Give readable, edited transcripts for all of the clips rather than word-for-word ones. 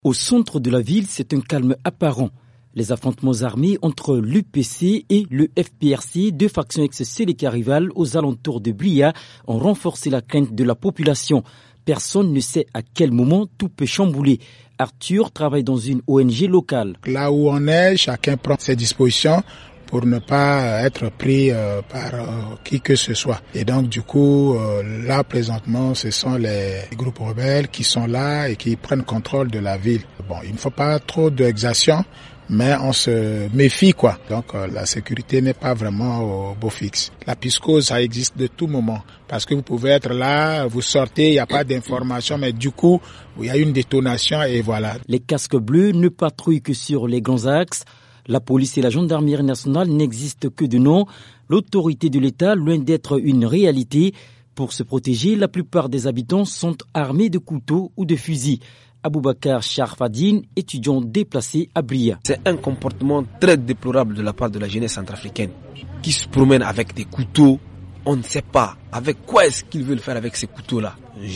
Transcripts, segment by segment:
Au centre de la ville, c'est un calme apparent. Les affrontements armés entre l'UPC et le FPRC, deux factions ex-Séléka rivales aux alentours de Blia, ont renforcé la crainte de la population. Personne ne sait à quel moment tout peut chambouler. Arthur travaille dans une ONG locale. Là où on est, chacun prend ses dispositions pour ne pas être pris par qui que ce soit. Et donc du coup, là présentement, ce sont les groupes rebelles qui sont là et qui prennent contrôle de la ville. Bon, il ne faut pas trop d'exactions, mais on se méfie quoi. Donc la sécurité n'est pas vraiment au beau fixe. La psychose, ça existe de tout moment. Parce que vous pouvez être là, vous sortez, il n'y a pas d'information, mais du coup, il y a une détonation et voilà. Les casques bleus ne patrouillent que sur les grands axes. La police et la gendarmerie nationale n'existent que de nom. L'autorité de l'État, loin d'être une réalité. Pour se protéger, la plupart des habitants sont armés de couteaux ou de fusils. Aboubakar Charfadine, étudiant déplacé à Bria. C'est un comportement très déplorable de la part de la jeunesse centrafricaine qui se promène avec des couteaux. On ne sait pas avec quoi est-ce qu'ils veulent faire avec ces couteaux-là.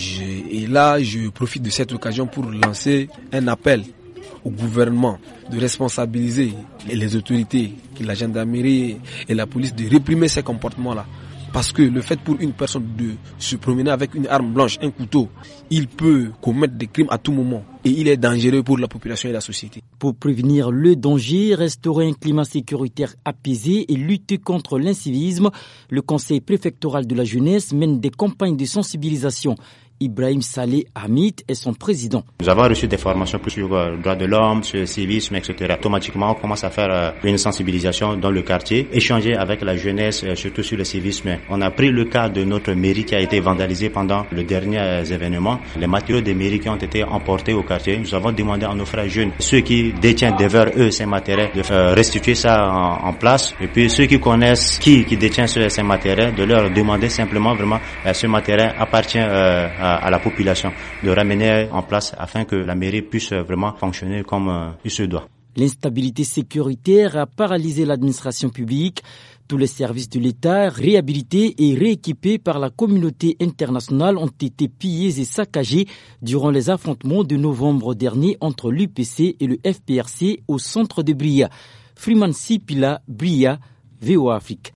Et là, je profite de cette occasion pour lancer un appel au gouvernement de responsabiliser les autorités, la gendarmerie et la police de réprimer ces comportements-là. Parce que le fait pour une personne de se promener avec une arme blanche, un couteau, il peut commettre des crimes à tout moment et il est dangereux pour la population et la société. Pour prévenir le danger, restaurer un climat sécuritaire apaisé et lutter contre l'incivisme, le Conseil préfectoral de la jeunesse mène des campagnes de sensibilisation. Ibrahim Saleh Hamid est son président. Nous avons reçu des formations sur le droit de l'homme, sur le civisme, etc. Automatiquement, on commence à faire une sensibilisation dans le quartier, échanger avec la jeunesse, surtout sur le civisme. On a pris le cas de notre mairie qui a été vandalisée pendant le dernier événement. Les matériaux des mairies qui ont été emportés au quartier, nous avons demandé à nos frères jeunes, ceux qui détiennent devant eux ces matériaux, de restituer ça en place. Et puis ceux qui connaissent qui détient ces matériaux, de leur demander simplement vraiment ce matériel appartient à la population, de ramener en place afin que la mairie puisse vraiment fonctionner comme il se doit. L'instabilité sécuritaire a paralysé l'administration publique. Tous les services de l'État, réhabilités et rééquipés par la communauté internationale, ont été pillés et saccagés durant les affrontements de novembre dernier entre l'UPC et le FPRC au centre de Bria. Freeman Sipila, Bria, VOA Afrique.